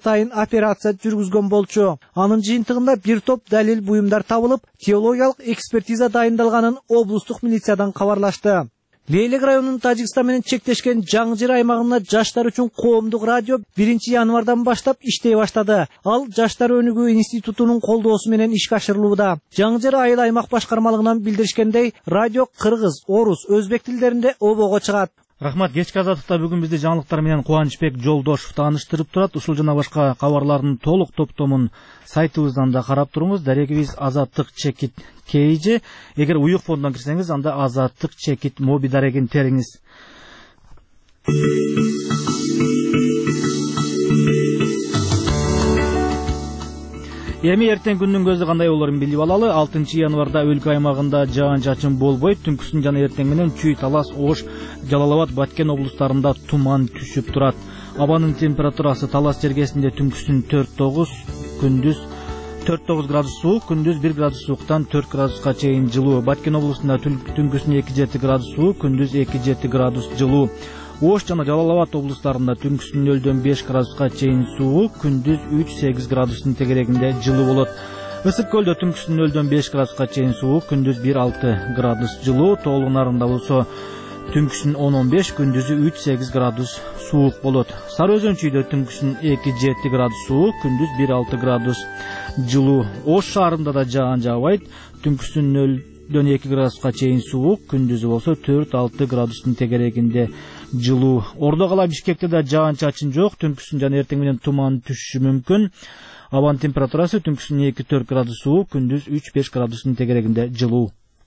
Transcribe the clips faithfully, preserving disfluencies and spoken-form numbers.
атайын операция жүргүзгөн болчу. Анын жыйынтыгында бир топ далил буюмдар табылып, теологиялык экспертиза дайындалганын облустук милициядан кабарлашты. Лейлек районунун Тажикстан менен чектешкен Жаңжыр аймагында жаштар үчүн коомдук радио биринчи январдан баштап иштей баштады. Ал Жаштар өнүгүү институтунун колдоосу менен ишке ашырылууда. Жаңжыр айыл аймак башкармалыгынан билдиришкендей, радио кыргыз, орус, өзбек тилдеринде обого чыгат. Рахмат, кечки азаттыкта бүгүн бизди жаңылыктар менен Кубанычбек Жолдошов тааныштырып турат. Ушул жана башка кабарлардын толук топтомун сайтыбыздан да карап туруңуз. Дарегибиз Азаттык чекит кейжи. Эгер уюк фондон кирсеңиз, анда Азаттык чекит моби дарегин териңиз. Эми эртең күндүн көзү кандай болорун билип алалы. алтынчы январда өлкө аймагында жаан-чачын болбойт. Түнкүсүн жана эртең менен Чүй, Талас, Ош, Жалал-Абад, Баткен облустарында туман түшүп турат. Абанын температурасы Талас жергесинде түнкүсүн төрт тогуз, күндүз төрт тогуз градус суук, күндүз бир градус сууктан төрт градуска чейин жылуу. Баткен облусунда түнкүсүн эки жети градус суук, күндүз эки жети градус жылуу. Ош жана Жалал-Абад облустарында түнкүсүн нөлдөн беш градуска чейин суук, күндүз үч сегиз градустун тегерегинде жылуу болот. Ысык көлдө түнкүсүн нөлдөн беш градуска чейин суук, күндүз бир алты градус жылуу. Тоолуу Нарында болсо түнкүсүн он он беш, күндүзү үч сегиз градус суук болот. Сары Өзөн Чүйдө түнкүсүн эки жети градус суук, күндүз бир алты градус жылуу. Ош шаарында да жаан жаабайт. Түнкүсүн нөлдөн эки градуска чейин суук, күндүзү болсо төрт алты градустун тегерегинде жылуу. Ордо кала Бишкекте да жаан-чачын жок. Түнкүсүн жана эртең менен туман түшүшү мүмкүн. Абанын температурасы түнкүсүн эки төрт градус суук, күндүз үч беш градустун тегерегинде жылуу.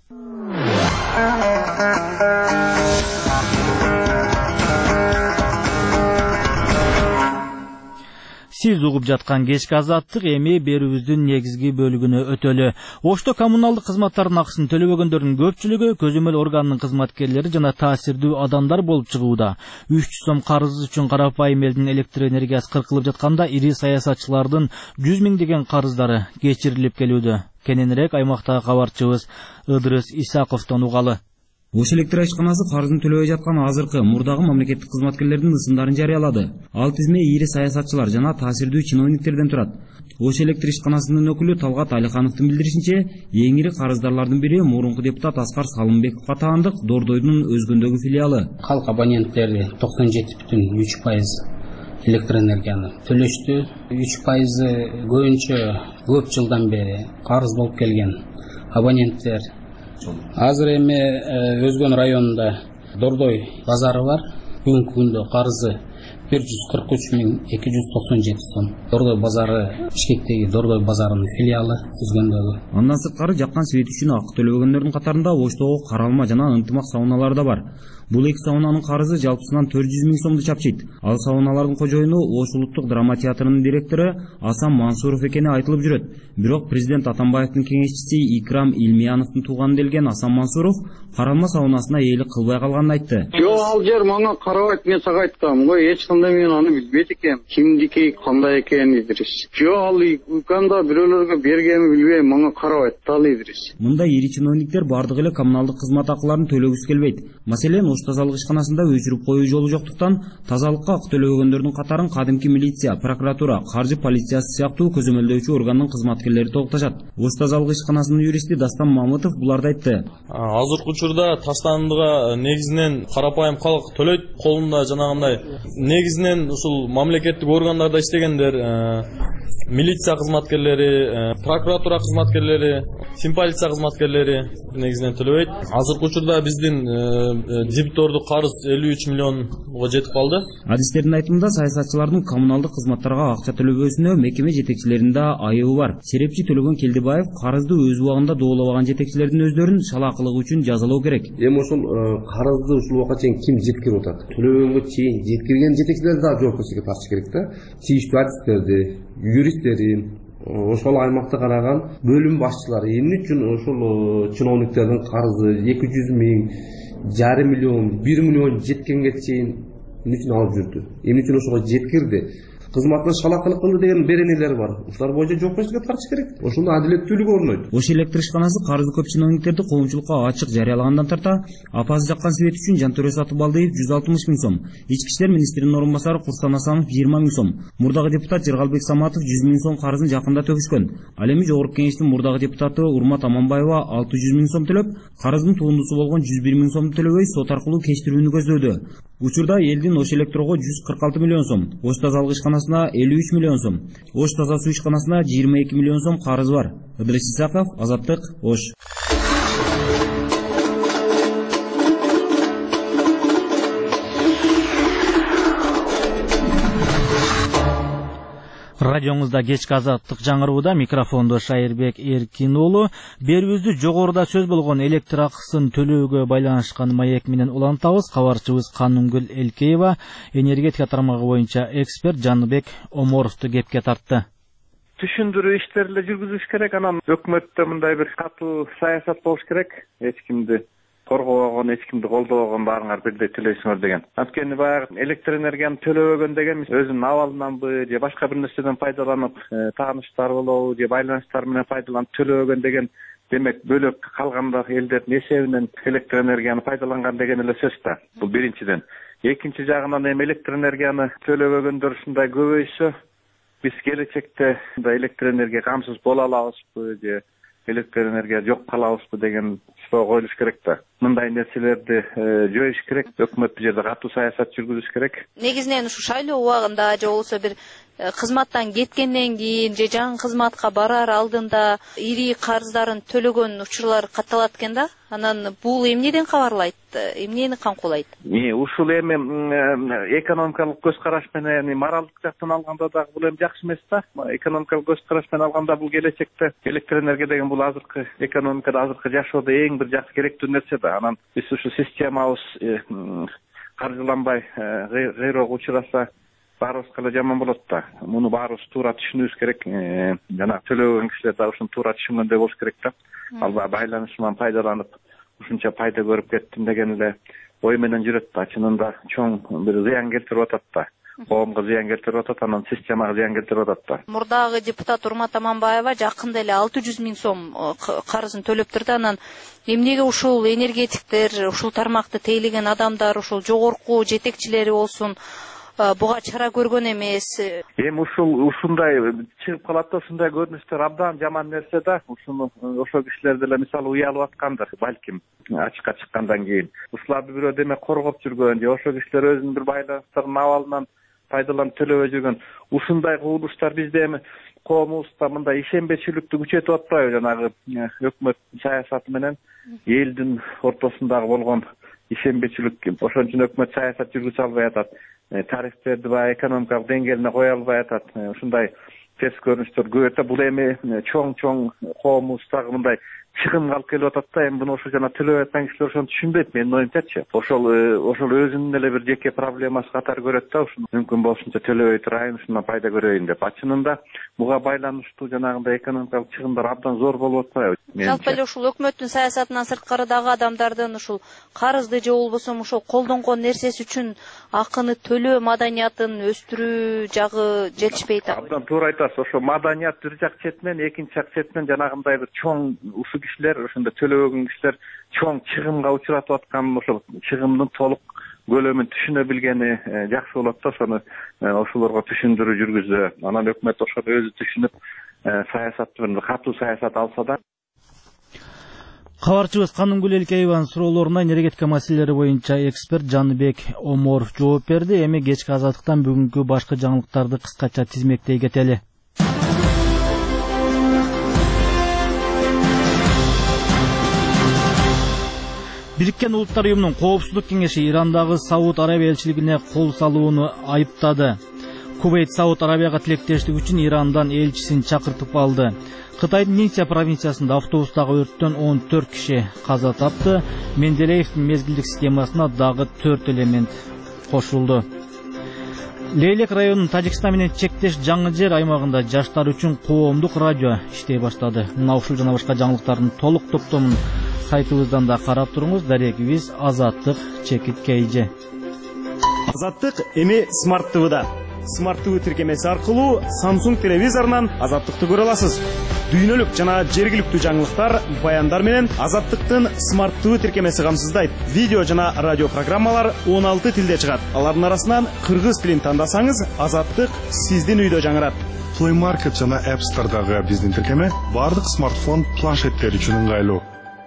Сиз угуп жаткан кечки азаттык эми берүүбүздүн негизги бөлүгүнө өтөлү. Ошто коммуналдык кызматтардын акысын төлөбөгөндөрдүн көпчүлүгү көзөмөл органынын кызматкерлери жана таасирдүү адамдар болуп чыгууда. үч жүз сом карыз үчүн карапайым элдин электр энергиясы кыркылып жатканда, ири саясатчылардын жүз миңдеген карыздары кечирилип келүүдө. Кененирээк аймактагы кабарчыбыз Ыдырыс Исаковдон угалы. Ош электр ишканасы карызын төлөбөй жаткан азыркы мурдагы мамлекеттик кызматкерлердин ысымдарын жарыялады. Ал тизме ири саясатчылар жана таасирдүү чиновниктерден турат. Ош электр ишканасынын өкүлү Талгат Алихановдун билдиришинче, эң ири карыздарлардын бири мурунку депутат Аскар Салымбековго таандык Дордойдун Өзгөндөгү филиалы. Калк абоненттери токсон жети бүтүн үч пайыз электр энергияны төлөштү. үч пайызы көбүнчө көп жылдан бери карыз болуп келген абоненттер. Азыр эми Өзгөн районунда Дордой базары бар. Бүгүнкү күндө карызы бир жүз кырк үч миң эки жүз токсон жети сом. Дордой базары Бишкектеги Дордой базарынын филиалы Өзгөндөгү. Андан сырткары жаккан свет үчүн акы төлөбөгөндөрдүн катарында Оштогу каралма жана ынтымак сауналары да бар. Бул эки саунанын карызы жалпысынан төрт жүз миң сомду чапчыйт. Ал сауналардын кожоюну Ош улуттук драма театрынын директору Асан Мансуров экени айтылып жүрөт. Бирок президент Атамбаевдин кеңешчиси Икрам Илмияновдун тууганы делген Асан Мансуров каралма саунасына ээлик кылбай калганын айтты. Жок, ал жер мага карабайт, мен сага айткам. Ой, эч кандай мен аны билбейт экенм. Кимдики, кандай экенин Идрис. Жок, ал уканда бирөөлөргө бергенин билбейм, мага карабайт ал Идрис. Мында ири чиновниктер бардыгы эле коммуналдык кызмат акыларын төлөгүсү келбейт. Маселен, Ош тазалык ишканасында өчүрүп коюу жолу жоктуктан тазалыкка акы төлөбөгөндөрдүн катарын кадимки милиция, прокуратура, каржы полициясы сыяктуу көзөмөлдөөчү органдын кызматкерлери толукташат. Ош тазалык ишканасынын юристи Дастан Мамытов буларды айтты. Азыркы учурда таштандыга негизинен карапайым калк төлөйт, колунда жанагындай негизинен ушул мамлекеттик органдарда иштегендер, милиция кызматкерлери, прокуратура кызматкерлери, симполиция кызматкерлери негизинен төлөбөйт. Азыркы учурда биздин дебитордук карыз элүү үч миллионго жетип калды. Адистердин айтымында саясатчылардын коммуналдык кызматтарга акча төлөбөсүнө мекеме жетекчилеринде айыбы бар. Серепчи Төлөгөн Келдибаев карызды өз убагында доолобаган жетекчилердин өздөрүн шалаакылык үчүн жазалоо керек. Эми ошол карызды ушул убакка чейин ким жеткирип атат? Төлөбөгөнгө чейин жеткирген жетекчилер да жоопкерчиликке тартыш керек да. Тийиштүү адистерди, юристтерди, ошол аймакта караган бөлүм башчылары эмне үчүн ошол чиновниктердин карызы эки жүз миң, жарым миллион, бир миллион жеткенге чейин эмне үчүн алып жүрдү? Эмне үчүн ошого жеткирди? кызматына шалакылык кылды деген беренелер бар. Ушулар боюнча жооп беришке тартыш керек. Ошондо адилеттүүлүк орнойт. Ош электр ишканасы карыздуу көп чиновниктерди коомчулукка ачык жарыялагандан тарта апасы жаккан свет үчүн Жантөре Сатыбалдиев жүз алтымыш миң сом, ички иштер министринин орун басары Курсан Асанов жыйырма миң сом, мурдагы депутат Жыргалбек Саматов жүз миң сом карызын жакында töкүшкөн. Ал эми жогорку кеңештин мурдагы депутаты Урмат Аманбаева алты жүз миң сом төлөп, карыздын туындусу болгон жүз бир миң сомду төлөбөй сот аркылуу кечирүүнү көздөдү. Учурда элдин Ош Электрого жүз кырк алты миллион сом, Ош тазалык ишканасына элүү үч миллион сом, Ош таза суу ишканасына жыйырма эки миллион сом карыз бар. Ыдырыс Исаков, Азаттык, Ош. Радиоңузда кечки азаттык жаңырууда микрофондо Шайырбек Эркин уулу. Берүүбүздү жогоруда сөз болгон электр акысын төлөөгө байланышкан маек менен улантабыз. Кабарчыбыз Канунгүл Элкеева энергетика тармагы боюнча эксперт Жаныбек Оморовду кепке тартты. Түшүндүрүү иштерин жүргүзүш керек, анан өкмөттө мындай бир катуу саясат болуш керек. Эч кимди коргобогон, эч кимди колдобогон, баарыңар бирдей төлөйсүңөр деген. Анткени баягы электр энергияны төлөбөгөн деген өзүнүн абалынанбы же башка бир нерседен пайдаланып, тааныштар болобу же байланыштар менен пайдаланып төлөбөгөн деген, демек бөлөк калганда элдердин эсебинен электр энергияны пайдаланган деген эле сөз да. Бул биринчиден. Экинчи жагынан эми электр энергияны төлөбөгөндөр ушундай көбөйсө, биз келечекте электр энергия камсыз боло алабызбы же электр энергия жок калабызбы деген суроо коюлуш керек да. Мындай нерселерди жоюш керек, өкмөт бул жерде катуу саясат жүргүзүш керек. Негизинен ушу шайлоо убагында же болбосо бир кызматтан кеткенден кийин же жаңы кызматка барар алдында ири карыздарын төлөгөн учурлар катталат экен да. Анан бул эмнеден кабарлайт? Эмнени камкуулайт? Э, ушул эми экономикалык көз караш менен, моралдык жактан алганда дагы бул эми жакшы эмес да. Экономикалык көз караш менен алганда бул келечекте электр энергия деген бул азыркы экономикада, азыркы жашоодо эң бир жакшы керектүү нерсе да. Анан биз ушу системабыз каржыланбай кыйроого учураса баарыбызга эле жаман болот да. Муну баарыбыз туура түшүнүбүз керек. Жана төлөбөгөн кишилер дагы ушуну туура түшүнгөндөй болуш керек да. Албай байланышынан пайдаланып ушунча пайда көрүп кеттим деген эле ой менен жүрөт да. Чынында чоң бир зыян келтирип атат да. Коомго зыян келтирип атат, анан системага зыян келтирип атат да. Мурдагы депутат Урмат Аманбаева жакында эле алты жүз миң сом карызын төлөптүр да. Анан эмнеге ушул энергетиктер, ушул тармакты тейлеген адамдар, ушул жогорку жетекчилери болсун буга чара көргөн эмес? Эми ушул ушундай чыгып калат да, ушундай көрүнүштөр абдан жаман нерсе да. Ушуну ошол кишилер деле мисалы уялып аткандыр, балким ачыкка чыккандан кийин. Ушуларды бирөө демек коргоп жүргөн же ошол кишилер өзүнүн бир байланыштарынын абалынан пайдаланып төлөбөй жүргөн. Ушундай кубулуштар бизде эми коомубузда мындай ишенбечиликти күчөтүп атпайбы? Жанагы өкмөт саясаты менен элдин ортосундагы болгон ишенбечилик, ошон үчүн өкмөт саясат жүргүзө албай атат. Тарифтерди баягы экономикалык деңгээлине кое албай атат. Ушундай терс көрүнүштөр көп. Бул эми чоң-чоң коомубуздагы мындай чыгымга алып келип атат да. Эми буну ошо жана төлөп аткан кишилер ошону түшүнбөйт, менин оюмчачы. Ошол ошол өзүнүн эле бир жеке проблемасы катары көрөт да. Ушуну мүмкүн болушунча төлөбөй турайын, ушундан пайда көрөйүн деп. Чынында буга байланыштуу жанагындай экономикалык чыгымдар абдан зор болуп атпайбы? Жалпы эле ушул өкмөттүн саясатынан сырткарыдагы адамдардын ушул карызды же болбосо ошол колдонгон нерсеси үчүн акыны төлөө маданиятын өстүрүү жагы жетишпейт. Абдан туура айтасыз. Ошо маданият бир жак четинен, экинчи жак четинен жанагындай бир чоң ушул кишилер, ошондо төлөбөгөн кишилер чоң чыгымга учуратып аткан, ошол чыгымдын толук көлөмүн түшүнө билгени жакшы болот да. Ошону ошолорго түшүндүрүү жүргүзө, анан өкмөт ошону өзү түшүнүп саясатты бир катуу саясат алса да. Кабарчыбыз Канунгүл Элкееванын суроолоруна энергетика маселелери боюнча эксперт Жаныбек Оморов жооп берди. Эми кечки азаттыктан бүгүнкү башкы жаңылыктарды кыскача тизмектей кетели. Бириккен Улуттар Уюмунун Коопсуздук кеңеши Ирандагы Сауд Арабия элчилигине кол салууну айыптады. Кувейт Сауд Арабияга тилектештик үчүн Ирандан элчисин чакыртып алды. Кытайдын Нинсия провинциясында автобустагы өрттөн он төрт киши каза тапты. Менделеевдин мезгилдик системасына дагы төрт элемент кошулду. Лейлек районунун Тажикстан менен чектеш жаңы жер аймагында жаштар үчүн коомдук радио иштей баштады. Мына ушул жана башка жаңылыктардын толук топтомун сайтыбыздан да карап туруңуз. Дарегибиз Азаттык чекит кейже. Азаттык эми Смарт ТВда. смарт ТВ тиркемеси аркылуу Samsung телевизорунан Азаттыкты көрө аласыз. Дүйнөлүк жана жергиликтүү жаңылыктар, баяндар менен Азаттыктын смарт ТВ тиркемеси камсыздайт. Видео жана радио программалар он алты тилде чыгат. Алардын арасынан кыргыз тилин тандасаңыз, Азаттык сиздин үйдө жаңырат. Play Market жана App Store'дагы биздин тиркеме бардык смартфон планшеттер үчүн ыңгайлуу.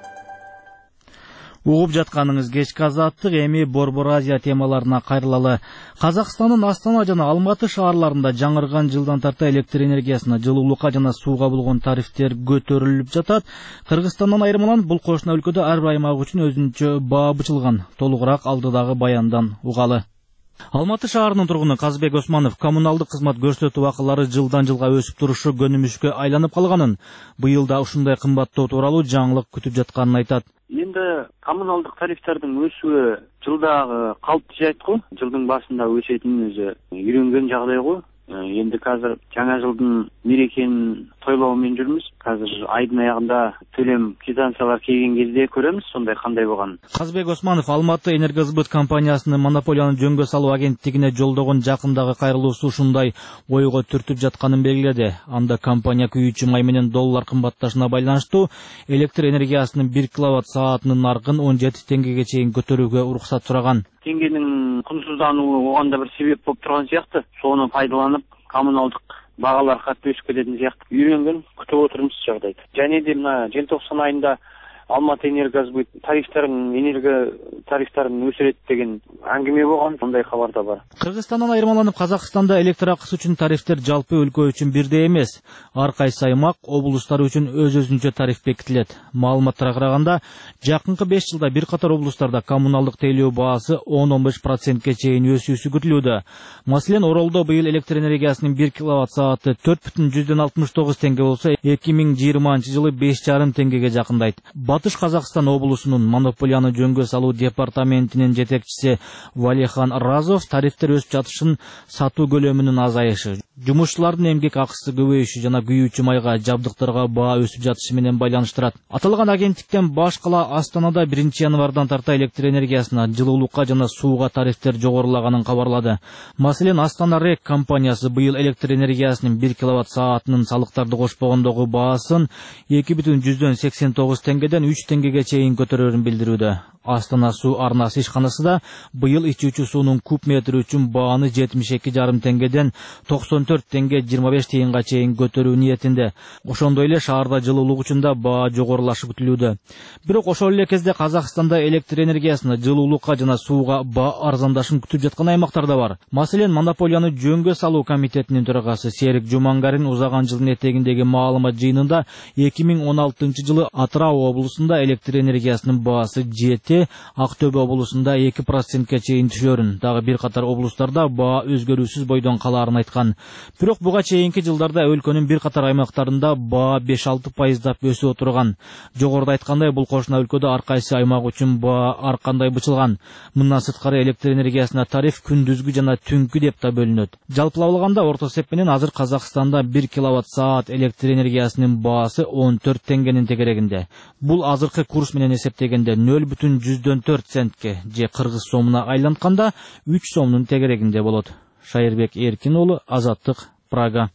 Угуп жатканыңыз кечки Азаттык, эми Борбор Азия темаларына кайрылалы. Казакстандын Астана жана Алматы шаарларында жаңырган жылдан тарта электр энергиясына, жылуулукка жана сууга болгон тарифтер көтөрүлүп жатат. Кыргызстандан айырмаланып, бул кошуна өлкөдө ар бир аймак үчүн өзүнчө баа бычылган. Толугураак алдыдагы баяндан угалы. Алматы шаарынын тургуну Казбек Османов коммуналдык кызмат көрсөтүү акылары жылдан жылга өсүп турушу көнүмүшкө айланып калганын, быйыл да ушундай кымбаттоо тууралуу жаңылык күтүп жатканын айтат. Енді коммуналдық тарифтердің өсуі жылдағы қалыпты жайт қой. Жылдың басында өсетінін өзі үйренген жағдай ғой. Енді қазір жаңа жылдың мерекенің тойлауымен жүрміз. Қазір айдың аяғында төлем квитанциялар келген кезде көреміз, сондай қандай болған. Казбек Османов Алматы энергосбыт компаниясынын монополияны жөнгө салуу агенттигине жолдогон жакындагы кайрылуусу ушундай ойго түртүп жатканын белгиледи. Анда компания күйүүчү май менен доллар кымбатташына байланыштуу электр энергиясынын бир киловатт саатынын наркын он жети теңгеге чейин көтөрүүгө уруксат сураган. Теңгенің құнсыздануы оған да бір себеп болып тұрған сияқты. Соны пайдаланып, коммуналдық бағалар қатты өсіп кететін сияқты. Үйренген, күтіп отырмыз жағдайды. Және де мына желтоқсан айында Алматы энергосбыт тарифтерин, энерго тарифтерин өсіреді деген әңгіме болған, сондай хабар да бар. Кыргызстандан айырмаланып, Казакстанда электр акысы үчүн тарифтер жалпы өлкө үчүн бирдей эмес. Ар кайсы аймак, облустар үчүн өз-өзүнчө тариф бекитилет. Маалыматтарга караганда, жакынкы беш жылда бир катар облустарда коммуналдык тейлөө баасы он он беш процентке чейин өсүүсү күтүлүүдө. Маселен, Оролдо быйыл электр энергиясынын бир киловатт сааты төрт бүтүн жүздөн алтымыш тогуз теңге болсо, эки миң жыйырманчы жылы беш жарым теңгеге жакындайт. Батыш Казакстан облусунун монополияны жөнгө салуу департаментинин жетекчиси Валихан Разов тарифтер өсүп жатышын сатуу көлөмүнүн азайышы, жумушчулардын эмгек акысы көбөйүшү жана күйүүчү майга, жабдыктарга баа өсүп жатышы менен байланыштырат. Аталган агенттиктен баш кала Астанада биринчи январдан тарта электр энергиясына, жылуулукка жана сууга тарифтер жогорулаганын кабарлады. Маселен, Астана РЭК компаниясы быйыл электр энергиясынын бир киловатт саатынын салыктарды кошпогондогу баасын эки бүтүн жүздөн сексен тогуз теңгеден үч теңгеге чейин көтөрөрүн билдирүүдө. Астана суу арнасы ишканасы да быйыл ичүүчү суунун куб метри үчүн бааны жетимиш эки жарым теңгеден токсон төрт теңге жыйырма беш тыйынга чейин көтөрүү ниетинде. Ошондой эле шаарда жылуулук үчүн да баа жогорулашы күтүлүүдө. Бирок ошол эле кезде Казакстанда электр энергиясына, жылуулукка жана сууга баа арзандашын күтүп жаткан аймактар да бар. Маселен, монополияны жөнгө салуу комитетинин төрагасы Серик Жумангарин узаган жылдын этегиндеги маалымат жыйынында эки миң он алтынчы жылы Атырау облусунда электр энергиясынын баасы жети, Актөбө облусунда эки процентке чейин түшөрүн, дагы бир катар облустарда баа өзгөрүүсүз бойдон калаарын айткан. Бирок буга чейинки жылдарда өлкөнүн бир катар аймактарында баа беш алты пайыздап өсүп отурган. Жогоруда айткандай, бул кошуна өлкөдө ар кайсы аймак үчүн баа ар кандай бычылган. Мындан сырткары электр энергиясына тариф күндүзгү жана түнкү деп да бөлүнөт. Жалпылап алганда, орто эсеп менен азыр Казакстанда бир киловатт саат электр энергиясынын баасы он төрт теңгенин тегерегинде. Бул азыркы курс менен эсептегенде нөл бүтүн жүздөн төрт центке же кыргыз сомуна айлантканда үч сомдун тегерегинде болот. Шайырбек Эркин уулу, Азаттык, Прага.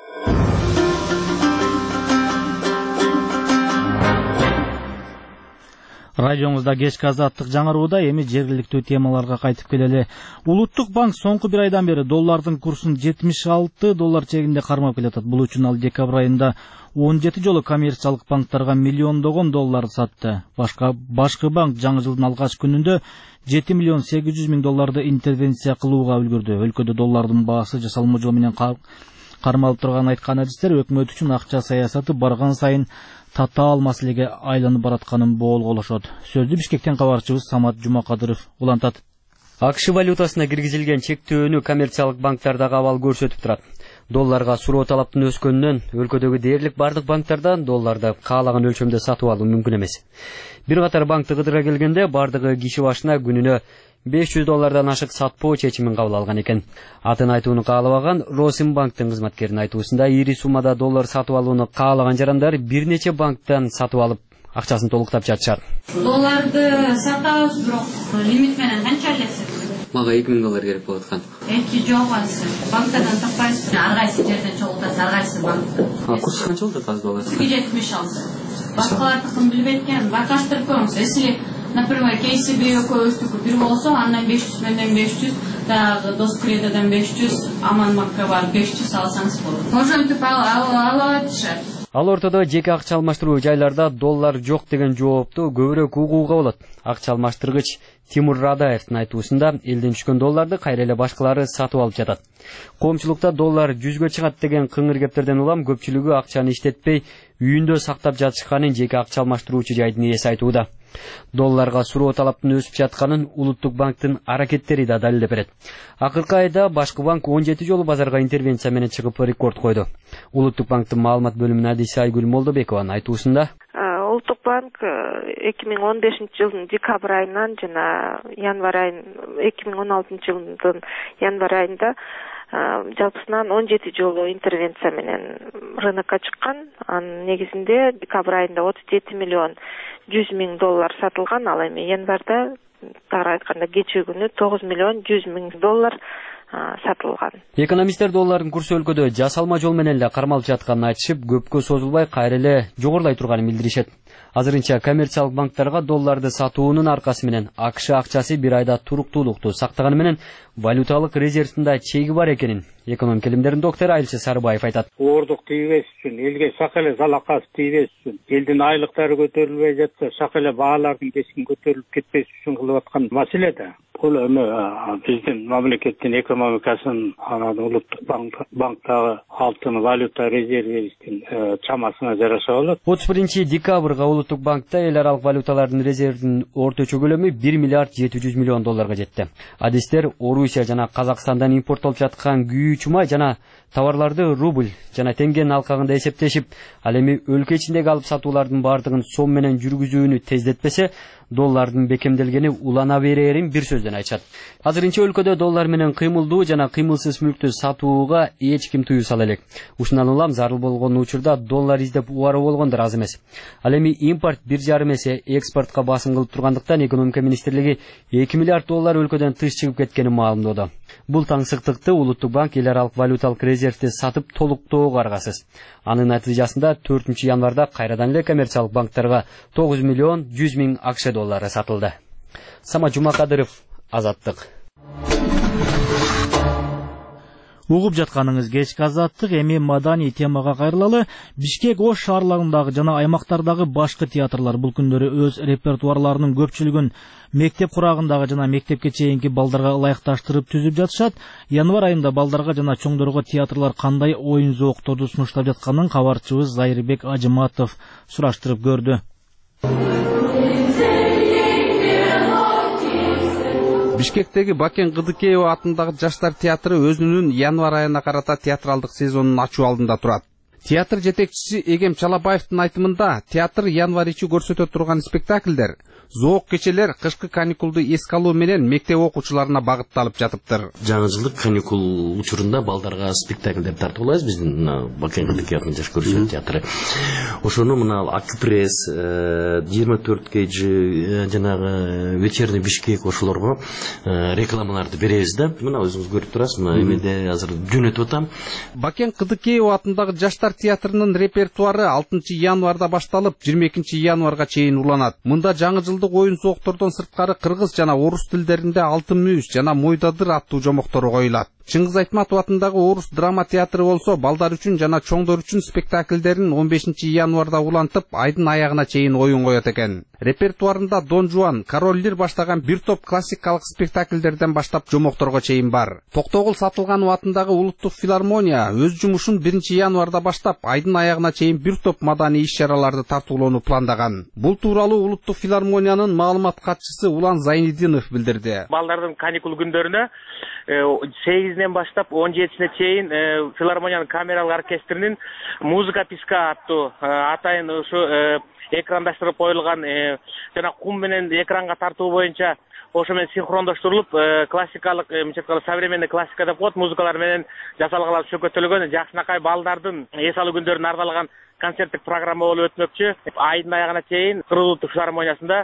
Радиоңузда кечки Азаттык жаңырууда, эми жергиликтүү темаларга кайтып келели. Улуттук банк соңку бир айдан бери доллардын курсун жетимиш алты доллар чегинде кармап келатат. Бул үчүн ал декабрь айында он жети жолу коммерциялык банктарга миллиондогон доллар сатты. Башка башкы банк жаңы жылдын алгач күнүндө жети миллион сегиз жүз миң долларды интервенция кылууга үлгүрдү. Өлкөдө доллардын баасы жасалма жол менен кармалып турганын айткан адистер өкмөт үчүн акча саясаты барган сайын татаал маселеге айланып баратканын боолголошот. Сөздү Бишкектен кабарчыбыз Самат Жумакадыров улантат. АКШ валютасына киргизилген чектөөнү коммерциялык банктардагы абал көрсөтүп турат. Долларга суроо талаптын өскөнүнөн өлкөдөгү дээрлик бардык банктардан долларды каалаган өлчөмдө сатып алуу мүмкүн эмес. Бир катар банкты кыдыра келгенде бардыгы киши башына күнүнө беш жүз доллардан ашык сатпоо чечимин кабыл алган экен. Атын айтууну каалабаган Росимбанктын кызматкеринин айтуусунда ири суммада доллар сатып алууну каалаган жарандар бир нече банктан сатып алып акчасын толуктап жатышат. Долларды сатабыз, бирок лимит менен канча аласыз? Мага эки миң доллар керек болот экен. эки жол кайсы банктардан таппайсыз, ар кайсы жерден чогултасыз, ар кайсы банктан. Курс канча болду таза аласыз? эки жетимиш алты. Башкалардыкын билбей экен, байкаштырып көрүңүз. Если, например, кейси би экөөбүздүкү бир болсо, андан беш жүз менден беш жүз, дагы дос кредодан беш жүз, аман банкка барып беш жүз алсаңыз болот. Ошентип алып атышат. Ал ортодо жеке акча алмаштыруу жайларда доллар жок деген жоопту көбүрөөк угууга болот. Акча алмаштыргыч Тимур Радаевдин айтуусунда элден түшкөн долларды кайра эле башкалары сатып алып жатат. Коомчулукта доллар жүзгө чыгат деген кыңыр кептерден улам көпчүлүгү акчаны иштетпей үйүндө сактап жатышканын жеке акча алмаштыруучу жайдын ээси айтууда. Долларга суроо талаптын өсүп жатканын Улуттук банктын аракеттери да далилдеп берет. Акыркы айда башкы банк он жети жолу базарга интервенция менен чыгып рекорд койду. Улуттук банктын маалымат бөлүмүнүн адиси Айгүл Молдобекованын айтуусунда Улуттук банк эки миң он бешинчи жылдын декабрь айынан жана январь айын эки миң он алтынчы жылдын январь айында жалпысынан он жети жолу интервенция менен рынокко чыккан. Анын негизинде декабрь айында отуз жети миллион жүз миң доллар сатылган, ал эми январда тагыраак айтканда кечээ күнү тогуз миллион жүз миң доллар сатылган. Экономисттер доллардын курсу өлкөдө жасалма жол менен эле кармалып жатканын айтышып, көпкө созулбай кайра эле жогорулай турганын билдиришет. Азырынча коммерциялык банктарга долларды сатуунун аркасы менен АКШ акчасы бир айда туруктуулукту сактаганы менен валюталык резервинде чеги бар экенин экономика илимдеринин доктору Айылчы Сарыбаев айтат. Оордук тийбес үчүн, элге сак эле залакасы тийбес үчүн, элдин айлыктары көтөрүлбөй жатса, сак эле баалардын кескин көтөрүлүп кетпеш үчүн кылып аткан маселе да. Бул эми биздин мамлекеттин экономикасын, анан улуттук банктагы алтын валюта резервибиздин чамасына жараша болот. отуз биринчи декабрга Улуттук банкта эл аралык валюталардын резервинин орточо көлөмү бир миллиард жети жүз миллион долларга жетти. Адистер Орусия жана Казакстандан импорттолуп жаткан күйүү чумай жана товарларды рубль жана теңгенин алкагында эсептешип, ал эми өлкө ичиндеги алып сатуулардын бардыгын сом менен жүргүзүүнү тездетпесе, доллардын бекемделгени улана берерин бир сөздөн айтышат. Азырынча өлкөдө доллар менен кыймылдуу жана кыймылсыз мүлктү сатууга эч ким тыюу сала элек. Ушундан улам зарыл болгон учурда доллар издеп убаруу болгондор аз эмес. Ал эми импорт бир жарым эсе экспортко басым кылып тургандыктан экономика министрлиги эки миллиард доллар өлкөдөн тыш чыгып кеткенин маалымдоодо. Бул таңсыктыкты Улуттук банк эл аралык валюталык резервди сатып толуктоого аргасыз. Анын натыйжасында төртүнчү январда кайрадан эле коммерциялык банктарга тогуз миллион жүз миң АКШ доллары сатылды. Самат Жумакадыров, Азаттык. Угуп жатканыңыз кечки Азаттык. Эми маданий темага кайрылалы. Бишкек Ош шаарлагындагы жана аймактардагы башкы театрлар бул күндөрү өз репертуарларынын көпчүлүгүн мектеп курагындагы жана мектепке чейинки балдарга ылайыкташтырып түзүп жатышат. Январь айында балдарга жана чоңдорго театрлар кандай оюн зоокторду сунуштап жатканын кабарчыбыз Зайырбек Ажыматов сураштырып көрдү. Бишкектеги Бакен Кыдыкеева атындагы жаштар театры өзүнүн январь айына карата театралдык сезонун ачуу алдында турат. Театр жетекчиси Эгем Чалабаевдин айтымында, театр январь ичи көрсөтө турган спектакльдер, зоок кечелер кышкы каникулду эске алуу менен мектеп окуучуларына багытталып жатыптыр. Жаңы жылдык каникул учурунда балдарга спектакльдер тартып алабыз биздин Бакен Кыдыкеевдин жаш көркөм театры. Ошону мына Акипресс, жыйырма төрт кей жанагы вечерний Бишкек ошолорго рекламаларды беребиз да. Мына өзүңүз көрүп турасыз, мына эмеде азыр жөнөтүп атам. Бакен Кыдыкеева атындагы жаштар театрынын репертуары алтынчы январда башталып, жыйырма экинчи январга чейин уланат. Мында жаңы жылдык оюн сооктордон сырткары кыргыз жана орус тилдеринде Алтын мүйүз жана Мойдадыр аттуу жомоктору коюлат. Чыңгыз Айтматов атындагы орус драма театры болсо, балдар үчүн жана чоңдор үчүн спектакльдерин он бешинчи январда улантып, айдын аягына чейин оюн коет экен. Репертуарында Дон Жуан, Король Лир баштаган бир топ классикалык спектакльдерден баштап жомокторго чейин бар. Токтогул Сатылганов атындагы Улуттук филармония өз жумушун биринчи январда баштап, айдын аягына чейин бир топ маданий иш-чараларды тартуулоону пландаган. Бул тууралуу Улуттук филармониянын маалымат катчысы Улан Зайнидинов билдирди. Балдардын каникул күндөрүнө сегизинен баштап он жетисине чейин филармониянын камералык оркестринин музыка писка аттуу атайын ушу экрандаштырып коюлган жана кум менен экранга тартуу боюнча ошо менен синхрондоштурулуп классикалык современный классика деп коет музыкалар менен жасалган чөкөтөлгөн жакшынакай балдардын эс алуу күндөрүнө арналган концерттик программа болуп өтмөкчү. Айдын аягына чейин Кыргыз Улуттук филармониясында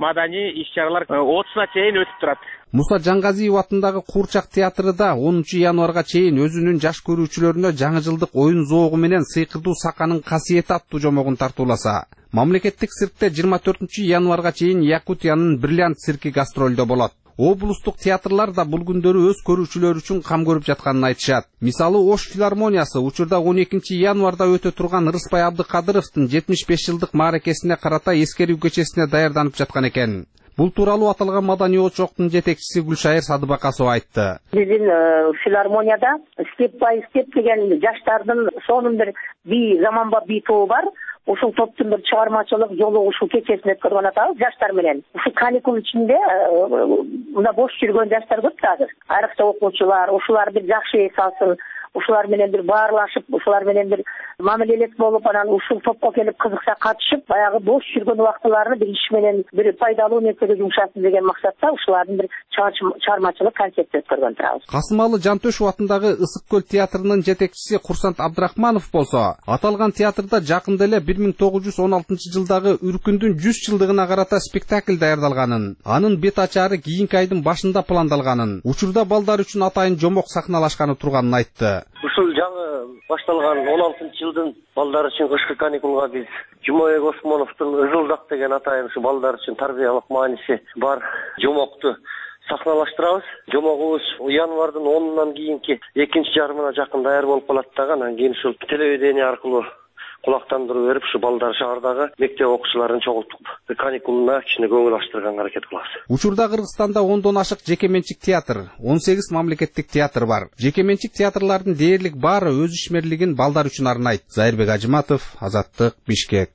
маданий иш чаралар отузуна чейин өтүп турат. Муса Жаңгазиев атындагы Куурчак театры да онунчу январга чейин өзүнүн жаш көрүүчүлөрүнө жаңы жылдык оюн зоогу менен сыйкырдуу саканын касиети аттуу жомогун тартууласа. Мамлекеттик циркте жыйырма төртүнчү январга чейин Якутиянын Бриллиант цирки гастролдо болот. Облустук театрлар да бул күндөрү өз көрүүчүлөр үчүн кам көрүп жатканын айтышат. Мисалы, Ош филармониясы учурда он экинчи январда өтө турган Рыспай Абдыкадыровдун жетимиш беш жылдык мааракесине карата эскерүү кечесине даярданып жаткан экен. Бул тууралуу аталган маданий очоктун жетекчиси Гүлшайыр Садыбакасова айтты. Биздин филармонияда степ бай степ деген жаштардын сонун бир бий, заманба бий тобу бар. Ушул топтун бир чыгармачылык жолу ушул кечесин өткөрүп атабыз жаштар менен. Ушул каникул ичинде мына бош жүргөн жаштар көп да азыр. Айрыкча окуучулар, ушулар бир жакшы эс алсын, ушулар менен бир баарлашып, ушулар менен бир мамилелес болуп, анан ушул топко келип кызыкса катышып, баягы бош жүргөн убактыларны бир иш менен бир пайдалуу нерсеге жумшасын деген максатта ушулардын бир чыгармачылык концерт өткөргөн турабыз. Касымалы Жантөшев атындагы Ысык көл театрынын жетекчиси Курсант Абдрахманов болсо, аталган театрда жакында эле бир миң тогуз жүз он алтынчы жылдагы Үркүндүн жүз жылдыгына карата спектакль даярдалганын, анын бет ачары кийинки айдын башында пландалганын, учурда балдар үчүн атайын жомок сахналашканы турганын айтты. Ушул жаңы башталган он алтынчы жылдын балдар үчүн кышкы каникулга биз Жумабек Осмоновдун Ызылдак деген атайын ушу балдар үчүн тарбиялык мааниси бар жомокту сахналаштырабыз. Жомогубуз январдын онунан кийинки экинчи жарымына жакын даяр болуп калат дагы, анан кийин ушул телевидение аркылуу кулактандыруу берип, ушу балдар шаардагы мектеп окуучуларын чогултуп, каникулуна кичине көңүл ачтырганга аракет кылабыз. Учурда Кыргызстанда ондон ашык жекеменчик театр, он сегиз мамлекеттик театр бар. Жекеменчик театрлардын дээрлик баары өз ишмерлигин балдар үчүн арнайт. Зайырбек Ажыматов, Азаттык, Бишкек.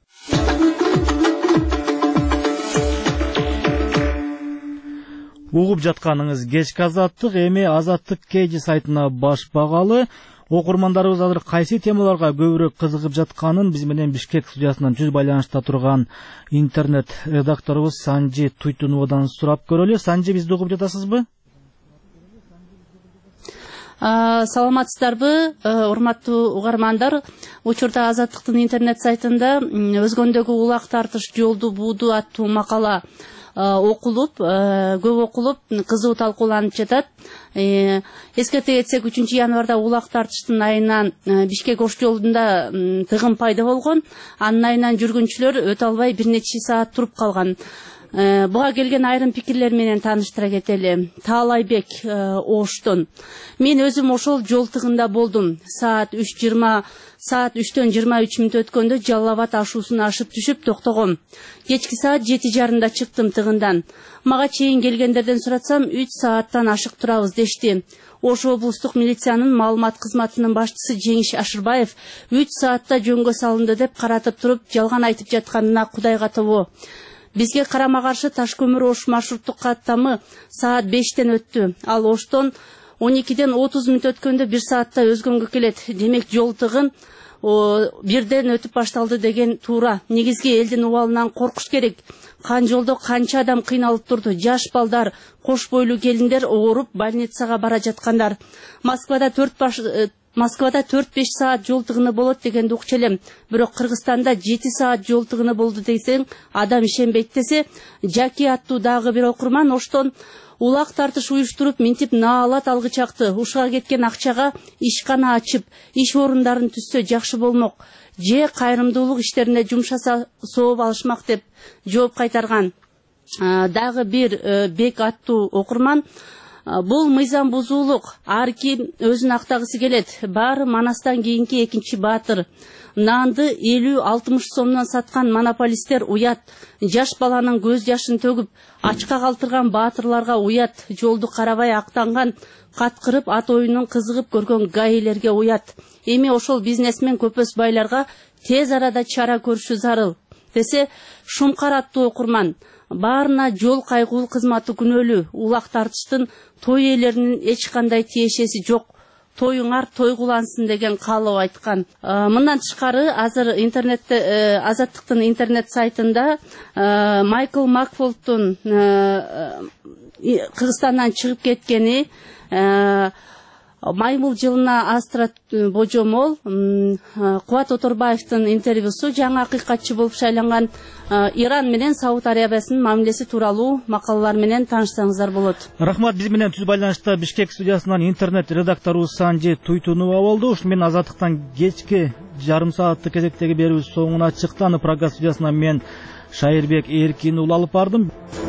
Угуп жатканыңыз кечки Азаттык, эми Азаттык Кейджи сайтына баш багалы. Окурмандарыбыз азыр кайсы темаларга көбүрөөк кызыгып жатканын биз менен Бишкек студиясынан жүз байланышта турган интернет редакторубуз Санжи Туйтуновадан сурап көрөлү. Санжи, бизди угуп жатасызбы? Саламатсыздарбы, урматтуу угармандар. Учурда Азаттыктын интернет сайтында өзгөндөгү улак тартыш жолду бууду аттуу макала окулуп, көп окулуп, кызуу талкууланып жатат. Эскерте кетсек, үчүнчү январда улак тартыштын айынан Бишкек Ош жолунда тыгын пайда болгон. Анын айынан жүргүнчүлөр өтө албай бир нече саат туруп калган. Буга келген айрым пикирлер менен тааныштыра кетели. Таалайбек Оштон. Мен өзүм ошол жол тыгында болдум. Саат үч жыйырма саат үчтөн жыйырма үч мүнөт өткөндө Жалал Абад ашуусун ашып түшүп токтогом. Кечки саат жети жарымда чыктым тыгындан. Мага чейин келгендерден суратсам, үч сааттан ашык турабыз дешти. Ош облустук милициянын маалымат кызматынын башчысы Жеңиш Ашырбаев үч саатта жөнгө салынды деп каратып туруп, жалган айтып жатканына Кудайга тобо. Бизге карама каршы Таш-Көмүр Ош маршруттук каттамы саат бештен өттү. Ал Оштон он экиден отуз мүнөт өткөндө бир саатта өзгөнгө келет. Демек жол тыгын бирден өтүп башталды деген туура. Негизги элдин убалынан коркуш керек. Кан жолдо канча адам кыйналып турду. Жаш балдар, кош бойлуу келиндер ооруп больницага бара жаткандар. Москвада төрт баш Москвада төрт беш саат жол тыгыны болот дегенди укчу элем. Бирок Кыргызстанда жети саат жол тыгыны болду десең, адам ишенбейт десе, Жаки аттуу дагы бир окурман Оштон улак тартыш уюштуруп, минтип наалат алгычакты. Ушуга кеткен акчага ишкана ачып, иш орундарын түзсө жакшы болмок. Же кайрымдуулук иштерине жумшаса сооп алышмак деп жооп кайтарган. Дагы бир Бек аттуу окурман бул мыйзам бузуулук, ар ким өзүн актагысы келет. Баары Манастан кийинки экинчи баатыр. Нанды элүү алтымыш сомдон саткан монополисттер уят. Жаш баланын көз жашын төгүп, ачка калтырган баатырларга уят. Жолду карабай актанган, каткырып ат оюнун кызыгып көргөн гаилерге уят. Эми ошол бизнесмен көпөс байларга тез арада чара көрүшү зарыл десе, Шумкар аттуу окурман баарына жол кайгуу кызматы күнөөлүү. Улак тартыштын той ээлеринин эч кандай тиешеси жок. Тоюңар тойгулансын деген каалоо айткан. Мындан тышкары азыр интернетте Азаттыктын интернет сайтында Майкл Макфолдтун Кыргызстандан чыгып кеткени, Маймыл жылына Астра Божомол, Кубат Оторбаевдин интервьюсу жаңы акыйкатчы болуп шайланган Иран менен Сауд Арабиясынын мамилеси тууралуу макалалар менен таанышсаңыздар болот. Рахмат, биз менен түз байланышта Бишкек студиясынан интернет редактору Санжи Туйтунова болду. Ушу менен Азаттыктан кечки жарым сааттык кезектеги берүүбүз соңуна чыкты. Прага студиясынан мен Шайырбек Эркин уулу алып бардым.